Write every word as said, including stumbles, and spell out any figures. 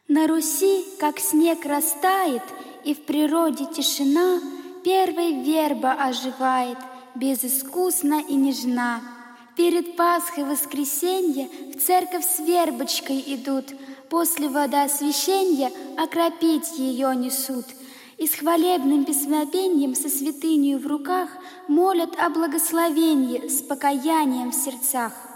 На Руси, как снег растает, и в природе тишина, первой верба оживает, безыскусна и нежна. Перед Пасхой воскресенье в церковь с вербочкой идут, после водоосвященья окропить ее несут. И с хвалебным песнопением со святынею в руках молят о благословении с покаянием в сердцах.